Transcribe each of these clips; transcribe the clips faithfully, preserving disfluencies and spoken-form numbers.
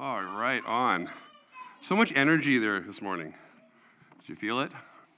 All right, on. So much energy there this morning. Did you feel it?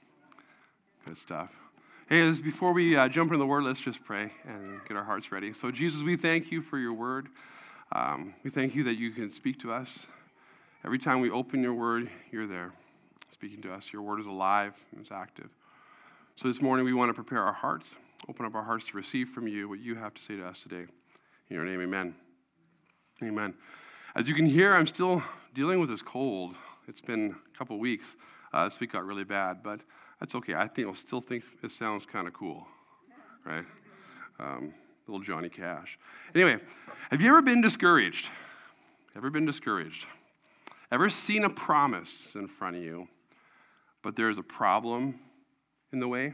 Good stuff. Hey, as before we uh, jump into the Word, let's just pray and get our hearts ready. So, Jesus, we thank you for your Word. Um, we thank you that you can speak to us. Every time we open your Word, you're there speaking to us. Your Word is alive and it's active. So this morning, we want to prepare our hearts, open up our hearts to receive from you what you have to say to us today. In your name, amen. Amen. As you can hear, I'm still dealing with this cold. It's been a couple weeks. Uh, this week got really bad, but that's okay. I think I'll still think it sounds kind of cool, right? Um, little Johnny Cash. Anyway, have you ever been discouraged? Ever been discouraged? Ever seen a promise in front of you, but there's a problem in the way?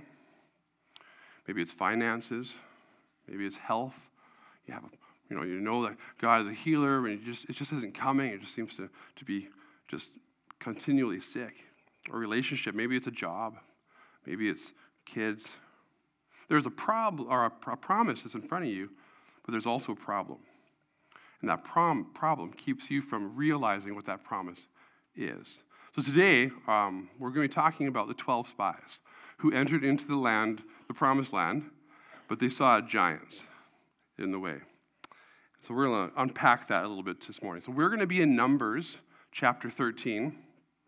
Maybe it's finances. Maybe it's health. You have a You know, you know that God is a healer, and it just, it just isn't coming. It just seems to, to be just continually sick. Or relationship, maybe it's a job. Maybe it's kids. There's a problem, or a, a promise that's in front of you, but there's also a problem. And that prom, problem keeps you from realizing what that promise is. So today, um, we're going to be talking about the twelve spies who entered into the land, the promised land, but they saw giants in the way. So we're going to unpack that a little bit this morning. So we're going to be in Numbers chapter thirteen.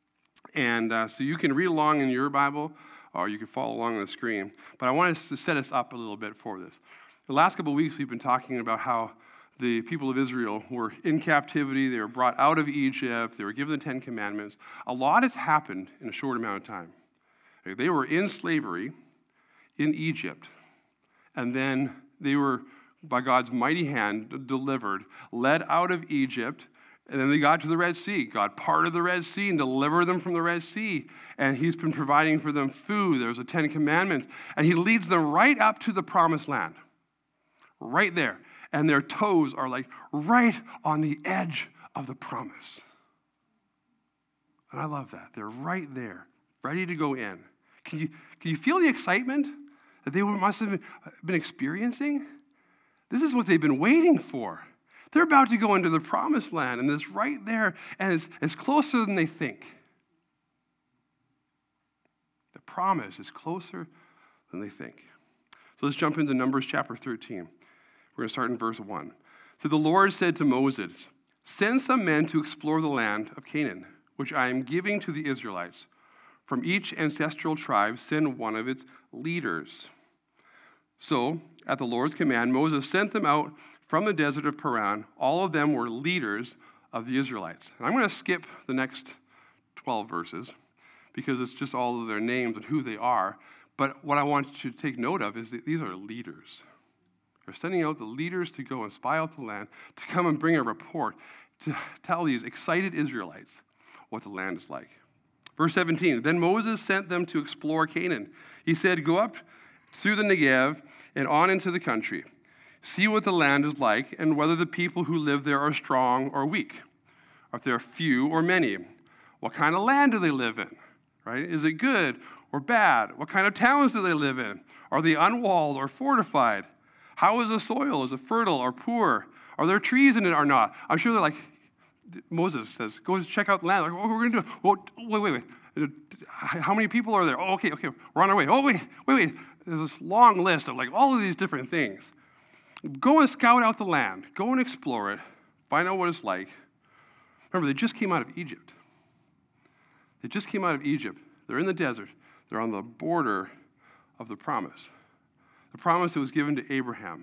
And uh, so you can read along in your Bible, or you can follow along on the screen. But I want us to set us up a little bit for this. The last couple of weeks, we've been talking about how the people of Israel were in captivity. They were brought out of Egypt. They were given the Ten Commandments. A lot has happened in a short amount of time. They were in slavery in Egypt. And then they were, by God's mighty hand, delivered, led out of Egypt, and then they got to the Red Sea. God parted the Red Sea and delivered them from the Red Sea, and he's been providing for them food. There's the Ten Commandments, and he leads them right up to the Promised Land, right there, and their toes are like right on the edge of the promise. And I love that. They're right there, ready to go in. Can you, can you feel the excitement that they must have been experiencing? This is what they've been waiting for. They're about to go into the promised land, and it's right there, and it's, it's closer than they think. The promise is closer than they think. So let's jump into Numbers chapter thirteen. We're going to start in verse one. So the Lord said to Moses, "Send some men to explore the land of Canaan, which I am giving to the Israelites. From each ancestral tribe, send one of its leaders." So, at the Lord's command, Moses sent them out from the desert of Paran. All of them were leaders of the Israelites. And I'm going to skip the next twelve verses because it's just all of their names and who they are. But what I want you to take note of is that these are leaders. They're sending out the leaders to go and spy out the land, to come and bring a report, to tell these excited Israelites what the land is like. Verse seventeen, then Moses sent them to explore Canaan. He said, "Go up through the Negev and on into the country. See what the land is like and whether the people who live there are strong or weak, or if there are few or many. What kind of land do they live in? Right? Is it good or bad? What kind of towns do they live in? Are they unwalled or fortified? How is the soil? Is it fertile or poor? Are there trees in it or not?" I'm sure they're like, Moses says, "Go check out the land." Like, what we're going to do? Oh, wait, wait, wait. How many people are there? Oh, okay, okay. We're on our way. Oh, wait, wait, wait. There's this long list of like all of these different things. Go and scout out the land. Go and explore it. Find out what it's like. Remember, they just came out of Egypt. They just came out of Egypt. They're in the desert. They're on the border of the promise. The promise that was given to Abraham.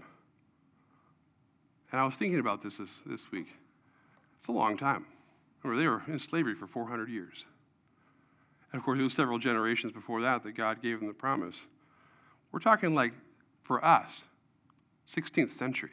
And I was thinking about this this, this week. It's a long time. Remember, they were in slavery for four hundred years. And of course, it was several generations before that that God gave them the promise. We're talking like, for us, sixteenth century,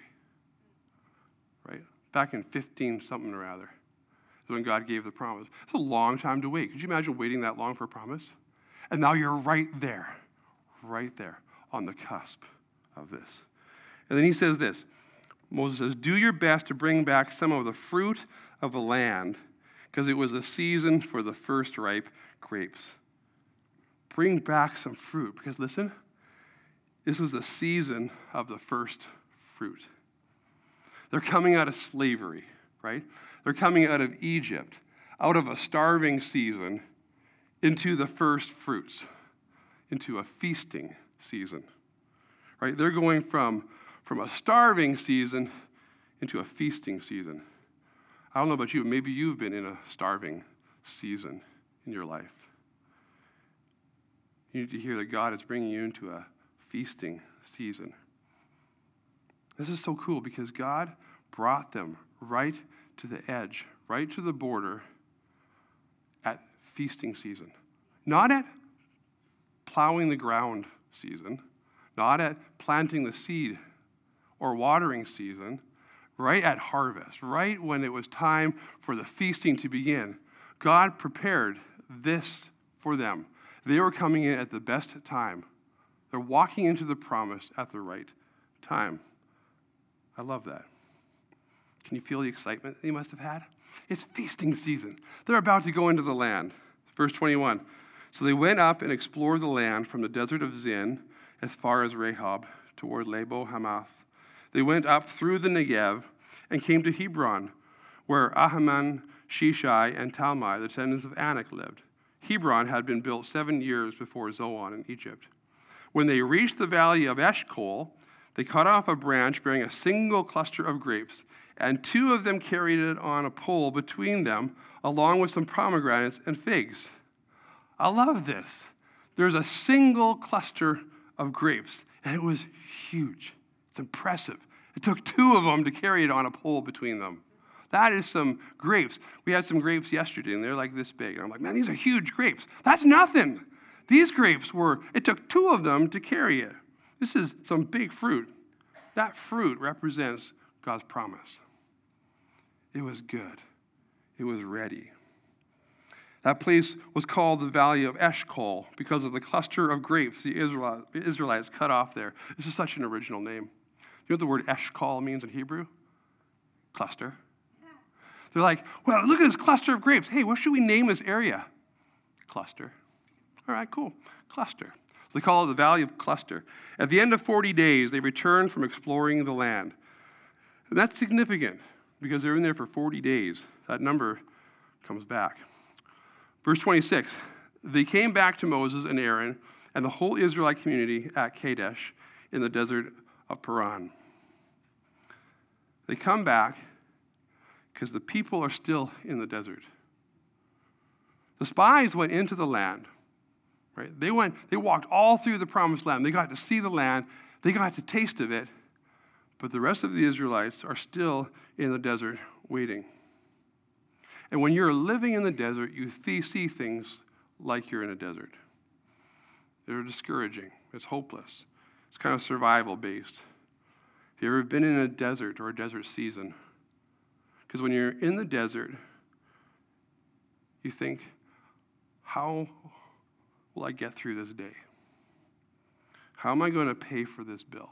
right? Back in fifteen something or other is when God gave the promise. It's a long time to wait. Could you imagine waiting that long for a promise? And now you're right there, right there on the cusp of this. And then he says this, Moses says, "Do your best to bring back some of the fruit of the land, because it was the season for the first ripe grapes." Bring back some fruit, because listen, this was the season of the first fruit. They're coming out of slavery. right? They're coming out of Egypt, out of a starving season, into the first fruits, into a feasting season, right? They're going from, from a starving season into a feasting season. I don't know about you, maybe you've been in a starving season in your life. You need to hear that God is bringing you into a feasting season. This is so cool because God brought them right to the edge, right to the border at feasting season. Not at plowing the ground season, not at planting the seed or watering season, right at harvest, right when it was time for the feasting to begin. God prepared this for them. They were coming in at the best time. They're walking into the promise at the right time. I love that. Can you feel the excitement they must have had? It's feasting season. They're about to go into the land. Verse twenty-one. So they went up and explored the land from the desert of Zin as far as Rehob toward Lebo Hamath. They went up through the Negev and came to Hebron, where Ahiman, Shishai, and Talmai, the descendants of Anak, lived. Hebron had been built seven years before Zoan in Egypt. When they reached the valley of Eshcol, they cut off a branch bearing a single cluster of grapes, and two of them carried it on a pole between them, along with some pomegranates and figs. I love this. There's a single cluster of grapes, and it was huge. It's impressive. It took two of them to carry it on a pole between them. That is some grapes. We had some grapes yesterday, and they're like this big. And I'm like, man, these are huge grapes. That's nothing. These grapes were, it took two of them to carry it. This is some big fruit. That fruit represents God's promise. It was good. It was ready. That place was called the Valley of Eshcol because of the cluster of grapes the Israelites cut off there. This is such an original name. You know what the word Eshcol means in Hebrew? Cluster. They're like, well, look at this cluster of grapes. Hey, what should we name this area? Cluster. All right, cool. Cluster. So they call it the Valley of Cluster. At the end of forty days, they returned from exploring the land. And that's significant because they're in there for forty days. That number comes back. Verse twenty-six, they came back to Moses and Aaron and the whole Israelite community at Kadesh in the desert of Paran. They come back because the people are still in the desert. The spies went into the land, right? They went, they walked all through the promised land. They got to see the land. They got to taste of it. But the rest of the Israelites are still in the desert waiting. And when you're living in the desert, you th- see things like you're in a desert. They're discouraging. It's hopeless. It's kind of survival-based. Have you ever been in a desert or a desert season? Because when you're in the desert, you think, how will I get through this day? How am I going to pay for this bill?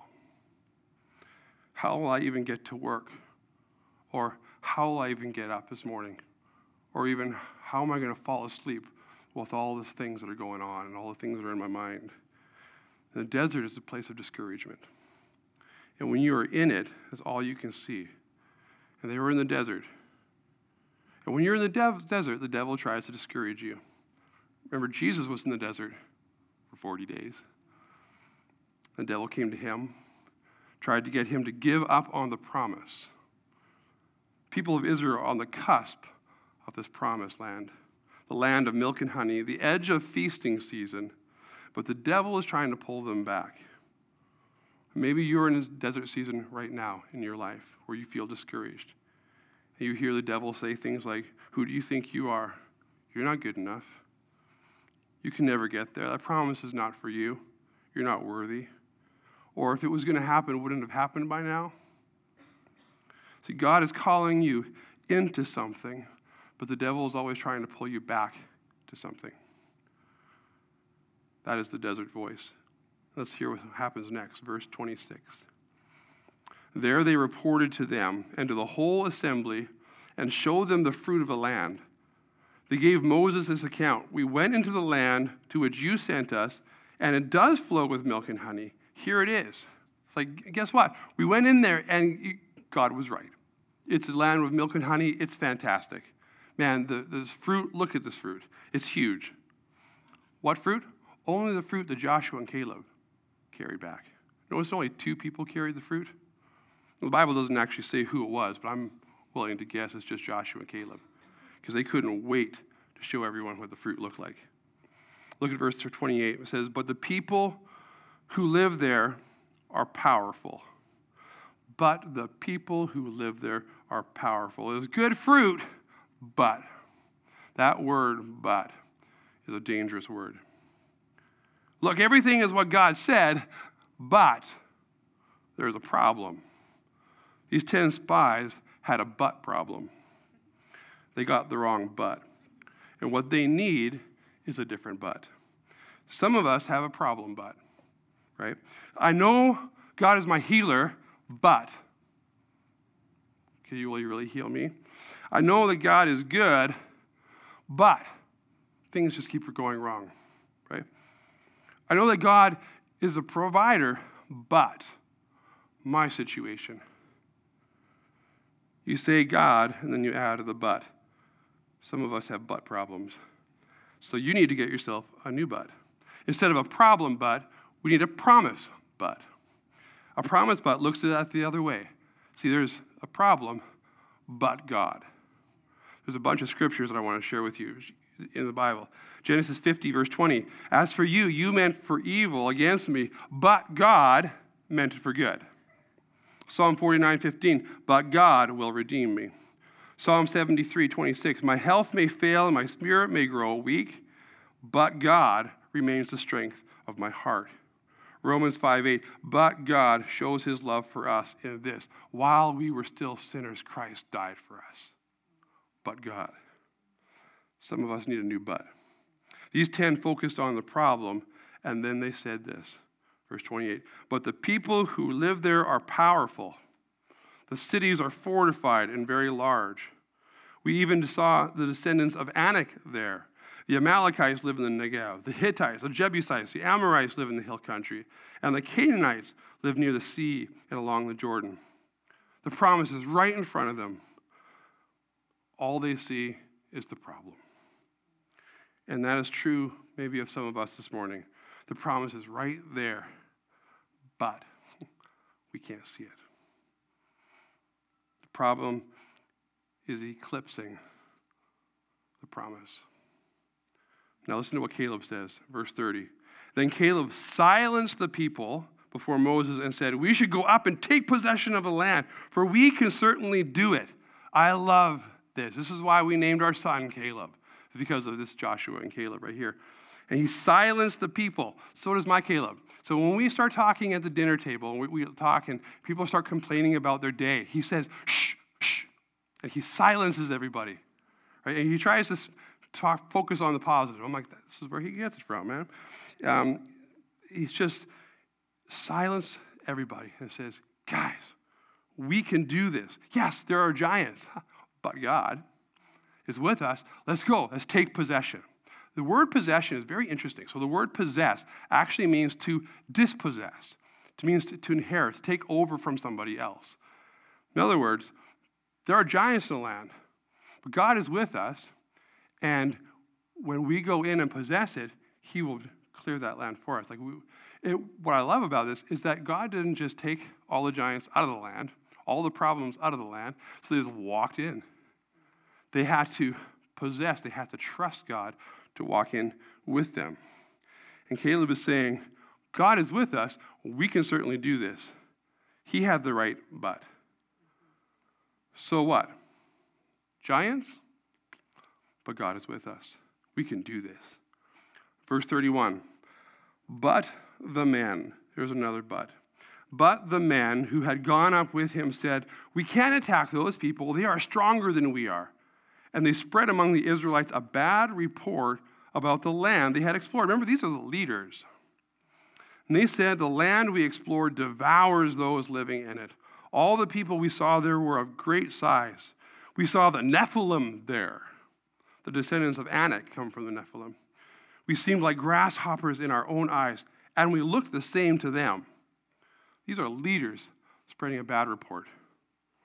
How will I even get to work? Or how will I even get up this morning? Or even, how am I going to fall asleep with all these things that are going on and all the things that are in my mind? And the desert is a place of discouragement. And when you are in it, it's all you can see. And they were in the desert. And when you're in the dev- desert, the devil tries to discourage you. Remember, Jesus was in the desert for forty days. The devil came to him, tried to get him to give up on the promise. People of Israel are on the cusp of this promised land, the land of milk and honey, the edge of feasting season, but the devil is trying to pull them back. Maybe you're in a desert season right now in your life where you feel discouraged. And you hear the devil say things like, who do you think you are? You're not good enough. You can never get there. That promise is not for you. You're not worthy. Or if it was going to happen, wouldn't it have happened by now? See, God is calling you into something, but the devil is always trying to pull you back to something. That is the desert voice. Let's hear what happens next. Verse twenty-six. There they reported to them and to the whole assembly and showed them the fruit of the land. They gave Moses this account. We went into the land to which you sent us, and it does flow with milk and honey. Here it is. It's like, guess what? We went in there, and God was right. It's a land with milk and honey. It's fantastic. Man, the, this fruit, look at this fruit. It's huge. What fruit? Only the fruit that Joshua and Caleb carried back. Notice only two people carried the fruit. The Bible doesn't actually say who it was, but I'm willing to guess it's just Joshua and Caleb, because they couldn't wait to show everyone what the fruit looked like. Look at verse twenty-eight. It says, but the people who live there are powerful. But the people who live there are powerful. It's good fruit, but. That word, but, is a dangerous word. Look, everything is what God said, but there's a problem. These ten spies had a but problem. They got the wrong but. And what they need is a different but. Some of us have a problem but, right? I know God is my healer, but. Okay, will you really heal me? I know that God is good, but things just keep going wrong, right? I know that God is a provider, but my situation. You say God, and then you add the but. Some of us have but problems. So you need to get yourself a new but. Instead of a problem but, we need a promise but. A promise but looks at that the other way. See, there's a problem, but God. There's a bunch of scriptures that I want to share with you in the Bible. Genesis fifty, verse twenty. As for you, you meant for evil against me, but God meant it for good. Psalm forty-nine, fifteen. But God will redeem me. Psalm seventy-three, twenty-six. My health may fail and my spirit may grow weak, but God remains the strength of my heart. Romans five, eight. But God shows his love for us in this. While we were still sinners, Christ died for us. But God. Some of us need a new but. These ten focused on the problem, and then they said this. Verse twenty-eight. But the people who live there are powerful. The cities are fortified and very large. We even saw the descendants of Anak there. The Amalekites live in the Negev. The Hittites, the Jebusites, the Amorites live in the hill country. And the Canaanites live near the sea and along the Jordan. The promise is right in front of them. All they see is the problem. And that is true maybe of some of us this morning. The promise is right there, but we can't see it. The problem is eclipsing the promise. Now listen to what Caleb says, verse thirty. Then Caleb silenced the people before Moses and said, we should go up and take possession of the land, for we can certainly do it. I love this. This is why we named our son Caleb. It's because of this Joshua and Caleb right here. And he silenced the people. So does my Caleb. So when we start talking at the dinner table, and we, we talk and people start complaining about their day, he says, shh, shh. And he silences everybody. Right? And he tries to talk, focus on the positive. I'm like, this is where he gets it from, man. Um, he's just silence everybody and says, guys, we can do this. Yes, there are giants, but God is with us. Let's go. Let's take possession. The word possession is very interesting. So the word possess actually means to dispossess. It means to, to inherit, to take over from somebody else. In other words, there are giants in the land, but God is with us, and when we go in and possess it, he will clear that land for us. Like we, it, what I love about this is that God didn't just take all the giants out of the land, all the problems out of the land, so they just walked in. They had to possess, they had to trust God to walk in with them. And Caleb is saying, God is with us, we can certainly do this. He had the right but. So what? Giants? But God is with us. We can do this. Verse thirty-one, but the men, there's another but. But the men who had gone up with him said, we can't attack those people. They are stronger than we are. And they spread among the Israelites a bad report about the land they had explored. Remember, these are the leaders. And they said, the land we explored devours those living in it. All the people we saw there were of great size. We saw the Nephilim there. The descendants of Anak come from the Nephilim. We seemed like grasshoppers in our own eyes, and we looked the same to them. These are leaders spreading a bad report.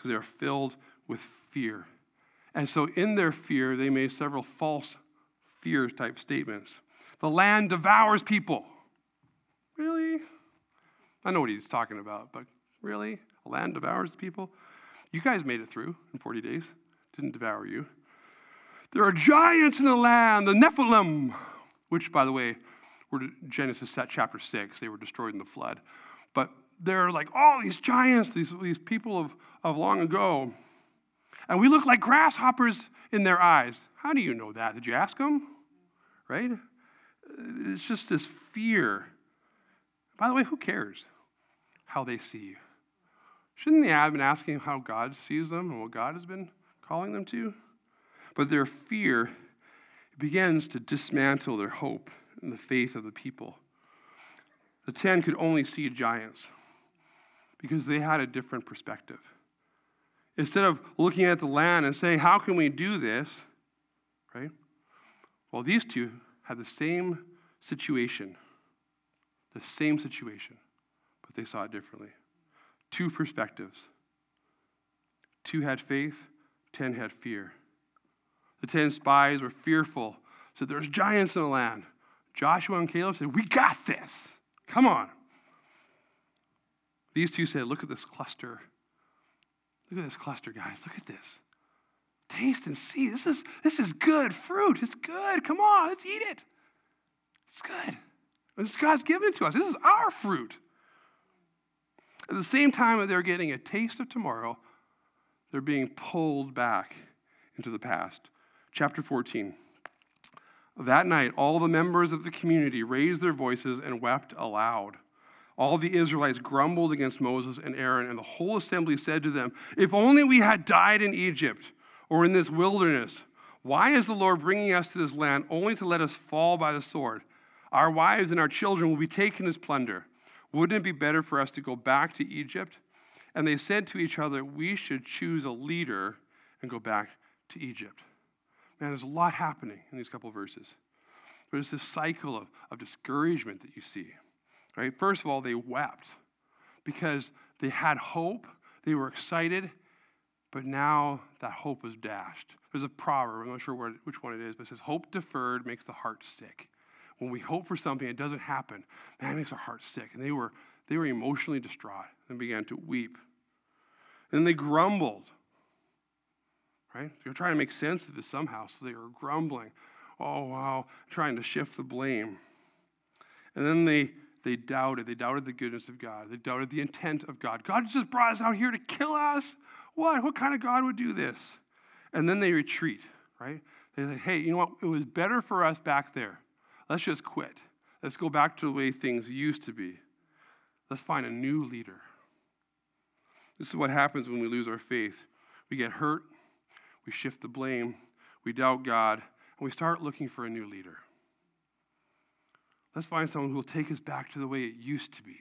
because they are filled with fear. And so in their fear, they made several false fear-type statements. The land devours people. Really? I know what he's talking about, but really? The land devours people? You guys made it through in forty days. Didn't devour you. There are giants in the land, the Nephilim, which, by the way, were Genesis chapter six. They were destroyed in the flood. But there are like all these giants, these, these people of, of long ago. And we look like grasshoppers in their eyes. How do you know that? Did you ask them? Right? It's just this fear. By the way, who cares how they see you? Shouldn't they have been asking how God sees them and what God has been calling them to? But their fear begins to dismantle their hope and the faith of the people. The ten could only see giants because they had a different perspective. Instead of looking at the land and saying, how can we do this? Right? Well, these two had the same situation. The same situation, but they saw it differently. Two perspectives. Two had faith, ten had fear. The ten spies were fearful, said there's giants in the land. Joshua and Caleb said, we got this. Come on. These two said, look at this cluster. Look at this cluster, guys. Look at this. Taste and see. This is, this is good fruit. It's good. Come on, let's eat it. It's good. This God's given it to us. This is our fruit. At the same time that they're getting a taste of tomorrow, they're being pulled back into the past. Chapter fourteen. That night, all the members of the community raised their voices and wept aloud. All the Israelites grumbled against Moses and Aaron, and the whole assembly said to them, if only we had died in Egypt or in this wilderness. Why is the Lord bringing us to this land only to let us fall by the sword? Our wives and our children will be taken as plunder. Wouldn't it be better for us to go back to Egypt? And they said to each other, we should choose a leader and go back to Egypt. Man, there's a lot happening in these couple of verses. But it's this cycle of, of discouragement that you see. Right? First of all, they wept because they had hope. They were excited, but now that hope was dashed. There's a proverb, I'm not sure where, which one it is, but it says, hope deferred makes the heart sick. When we hope for something, it doesn't happen. Man, it makes our heart sick. And they were, they were emotionally distraught and began to weep. And then they grumbled. Right? They were trying to make sense of this somehow, so they were grumbling. Oh, wow, trying to shift the blame. And then they they doubted. They doubted the goodness of God. They doubted the intent of God. God just brought us out here to kill us? What? What kind of God would do this? And then they retreat, right? They say, hey, you know what? It was better for us back there. Let's just quit. Let's go back to the way things used to be. Let's find a new leader. This is what happens when we lose our faith. We get hurt. We shift the blame. We doubt God. And we start looking for a new leader. Let's find someone who will take us back to the way it used to be.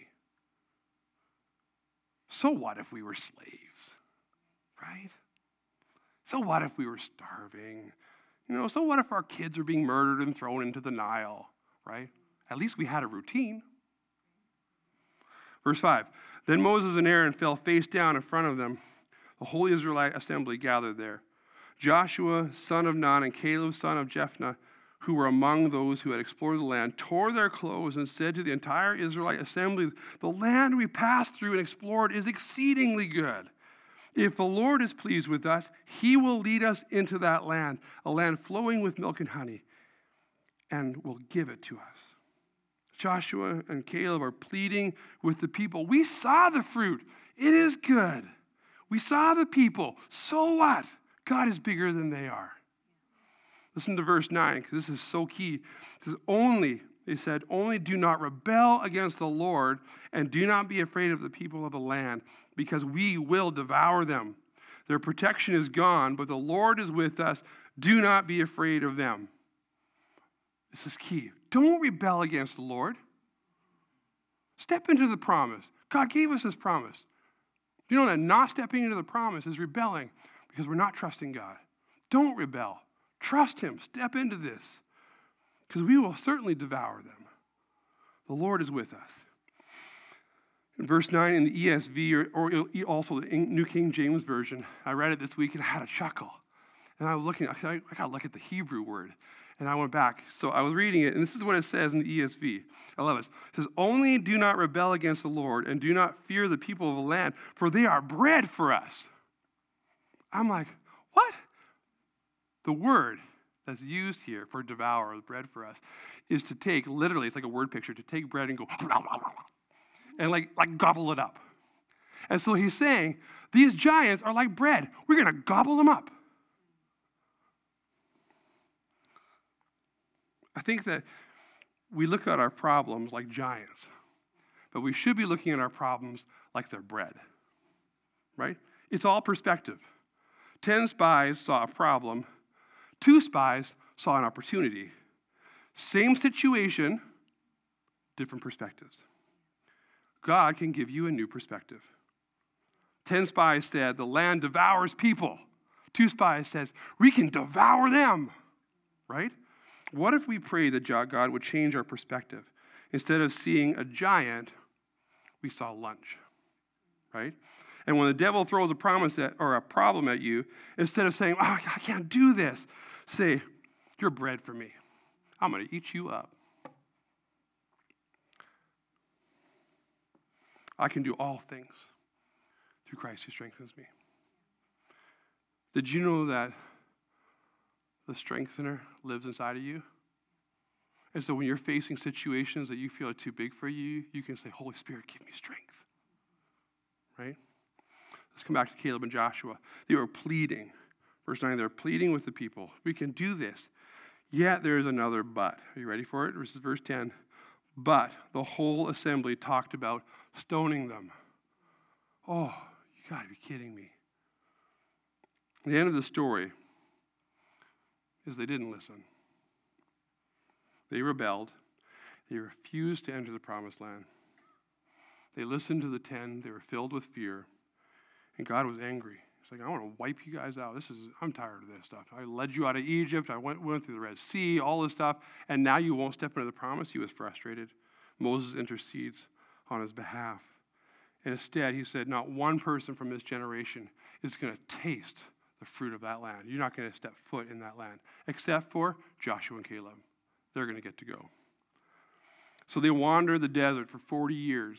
So what if we were slaves, right? So what if we were starving? You know, so what if our kids are being murdered and thrown into the Nile, right? At least we had a routine. Verse five, then Moses and Aaron fell face down in front of them. The whole Israelite assembly gathered there. Joshua, son of Nun, and Caleb, son of Jephunneh, who were among those who had explored the land, tore their clothes and said to the entire Israelite assembly, the land we passed through and explored is exceedingly good. If the Lord is pleased with us, he will lead us into that land, a land flowing with milk and honey, and will give it to us. Joshua and Caleb are pleading with the people. We saw the fruit. It is good. We saw the people. So what? God is bigger than they are. Listen to verse nine, because this is so key. It says, only, they said, only do not rebel against the Lord, and do not be afraid of the people of the land, because we will devour them. Their protection is gone, but the Lord is with us. Do not be afraid of them. This is key. Don't rebel against the Lord. Step into the promise. God gave us this promise. You know that not stepping into the promise is rebelling because we're not trusting God. Don't rebel. Trust him. Step into this because we will certainly devour them. The Lord is with us. In verse nine in the E S V, or, or also the New King James Version, I read it this week and I had a chuckle. And I was looking, I, I got to look at the Hebrew word. And I went back. So I was reading it, and this is what it says in the E S V. I love it. It says, only do not rebel against the Lord, and do not fear the people of the land, for they are bread for us. I'm like, what? The word that's used here for devour, the bread for us, is to take, literally, it's like a word picture, to take bread and go, and like, like gobble it up. And so he's saying, these giants are like bread. We're going to gobble them up. I think that we look at our problems like giants, but we should be looking at our problems like they're bread, right? It's all perspective. Ten spies saw a problem. Two spies saw an opportunity. Same situation, different perspectives. God can give you a new perspective. Ten spies said, the land devours people. Two spies says, we can devour them, right? What if we pray that God would change our perspective? Instead of seeing a giant, we saw lunch, right? And when the devil throws a promise at, or a problem at you, instead of saying, oh, I can't do this, say, you're bread for me. I'm going to eat you up. I can do all things through Christ who strengthens me. Did you know that the strengthener lives inside of you? And so when you're facing situations that you feel are too big for you, you can say, Holy Spirit, give me strength. Right? Let's come back to Caleb and Joshua. They were pleading. Verse nine, they're pleading with the people. We can do this. Yet there is another but. Are you ready for it? This is verse ten. But the whole assembly talked about stoning them. Oh, you got to be kidding me. The end of the story is they didn't listen. They rebelled. They refused to enter the promised land. They listened to the ten. They were filled with fear. And God was angry. He's like, I want to wipe you guys out. This is, I'm tired of this stuff. I led you out of Egypt. I went, went through the Red Sea, all this stuff. And now you won't step into the promise. He was frustrated. Moses intercedes on his behalf. And instead, he said, not one person from this generation is going to taste the fruit of that land. You're not going to step foot in that land, except for Joshua and Caleb. They're going to get to go. So they wander the desert for forty years,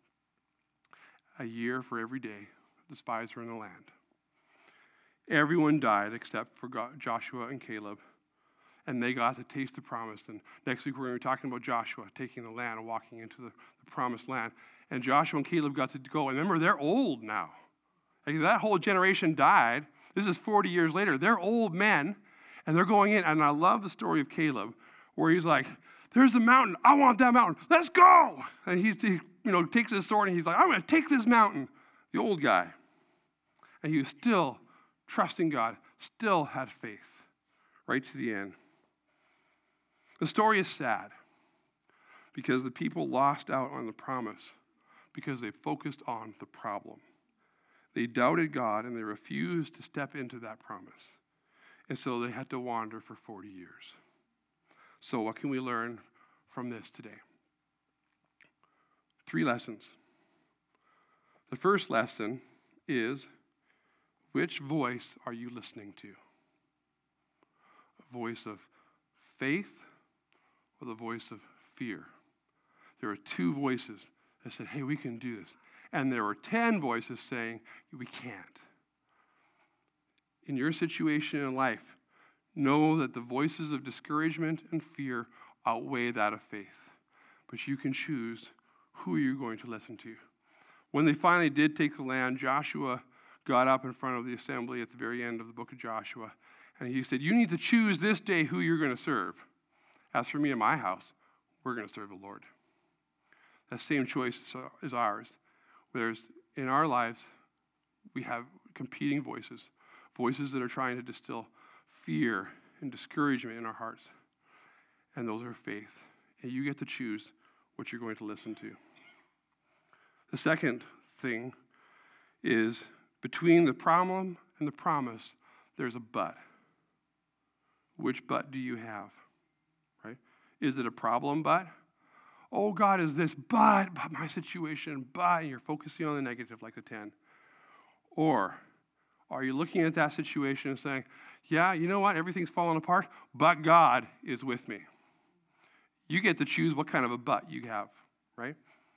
a year for every day the spies were in the land. Everyone died except for God, Joshua and Caleb, and they got to taste the promise. And next week we're going to be talking about Joshua taking the land and walking into the, the promised land. And Joshua and Caleb got to go. And remember, they're old now. Like, that whole generation died. This is forty years later. They're old men, and they're going in. And I love the story of Caleb, where he's like, there's the mountain. I want that mountain. Let's go. And he, he you know, takes his sword, and he's like, I'm going to take this mountain. The old guy. And he was still trusting God, still had faith, right to the end. The story is sad because the people lost out on the promise because they focused on the problem. They doubted God and they refused to step into that promise. And so they had to wander for forty years. So what can we learn from this today? Three lessons. The first lesson is, which voice are you listening to? A voice of faith or the voice of fear? There were two voices that said, hey, we can do this. And there were ten voices saying, we can't. In your situation in life, know that the voices of discouragement and fear outweigh that of faith. But you can choose who you're going to listen to. When they finally did take the land, Joshua got up in front of the assembly at the very end of the book of Joshua, and he said, you need to choose this day who you're going to serve. As for me and my house, we're going to serve the Lord. That same choice is ours. Whereas in our lives, we have competing voices, voices that are trying to distill fear and discouragement in our hearts. And those are faith. And you get to choose what you're going to listen to. The second thing is, between the problem and the promise, there's a but. Which but do you have? Right? Is it a problem but? oh, God is this, but, but my situation, but, and you're focusing on the negative like the ten. Or are you looking at that situation and saying, yeah, you know what, everything's falling apart, but God is with me. You get to choose what kind of a but you have, right?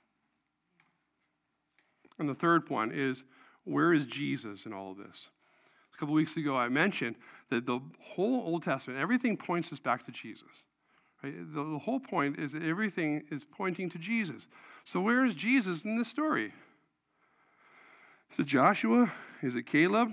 And the third one is, where is Jesus in all of this? A couple weeks ago, I mentioned that the whole Old Testament, everything points us back to Jesus. Right? The, the whole point is that everything is pointing to Jesus. So where is Jesus in this story? Is it Joshua? Is it Caleb?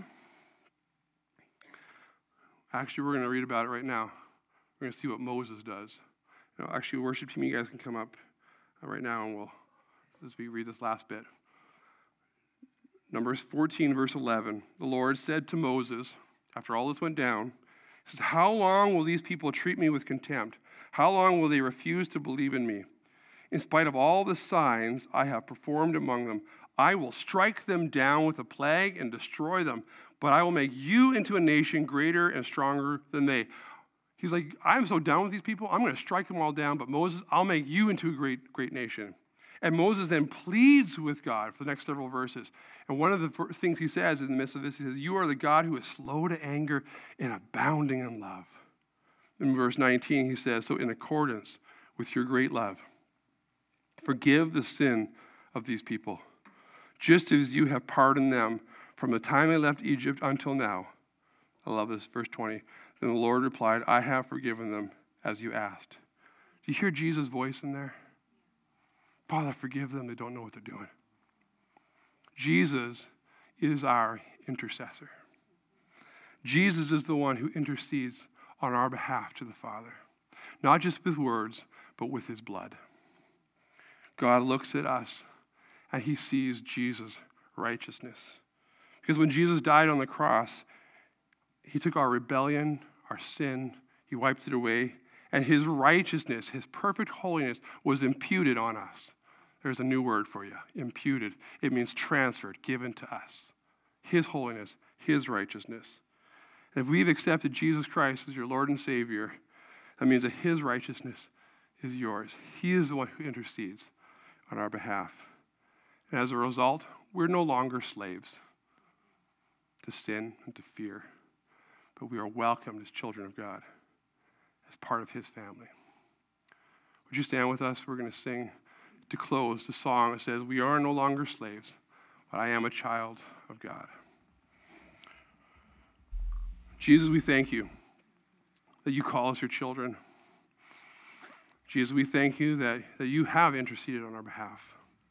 Actually, we're going to read about it right now. We're going to see what Moses does. You know, actually, worship team, you guys can come up right now, and we'll, as we read this last bit. Numbers fourteen, verse eleven. The Lord said to Moses, after all this went down, he says, how long will these people treat me with contempt? How long will they refuse to believe in me? In spite of all the signs I have performed among them, I will strike them down with a plague and destroy them, but I will make you into a nation greater and stronger than they. He's like, I'm so done with these people, I'm going to strike them all down, but Moses, I'll make you into a great, great nation. And Moses then pleads with God for the next several verses. And one of the first things he says in the midst of this, he says, you are the God who is slow to anger and abounding in love. In verse nineteen, he says, so in accordance with your great love, forgive the sin of these people, just as you have pardoned them from the time they left Egypt until now. I love this, verse twenty. Then the Lord replied, I have forgiven them as you asked. Do you hear Jesus' voice in there? Father, forgive them. They don't know what they're doing. Jesus is our intercessor. Jesus is the one who intercedes on our behalf to the Father, not just with words, but with his blood. God looks at us and he sees Jesus' righteousness. Because when Jesus died on the cross, he took our rebellion, our sin, he wiped it away, and his righteousness, his perfect holiness was imputed on us. There's a new word for you, imputed. It means transferred, given to us. His holiness, his righteousness. And if we've accepted Jesus Christ as your Lord and Savior, that means that his righteousness is yours. He is the one who intercedes on our behalf. And as a result, we're no longer slaves to sin and to fear, but we are welcomed as children of God, as part of his family. Would you stand with us? We're going to sing to close the song that says, we are no longer slaves, but I am a child of God. Jesus, we thank you that you call us your children. Jesus, we thank you that, that you have interceded on our behalf.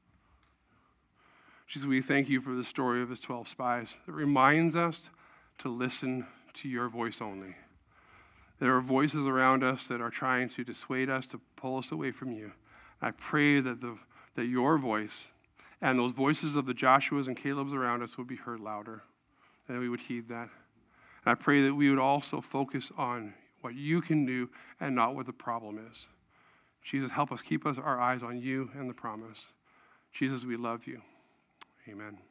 Jesus, we thank you for the story of the twelve spies that reminds us to listen to your voice only. There are voices around us that are trying to dissuade us, to pull us away from you. I pray that the that your voice and those voices of the Joshuas and Calebs around us would be heard louder, and we would heed that. And I pray that we would also focus on what you can do and not what the problem is. Jesus, help us keep us our eyes on you and the promise. Jesus, we love you. Amen.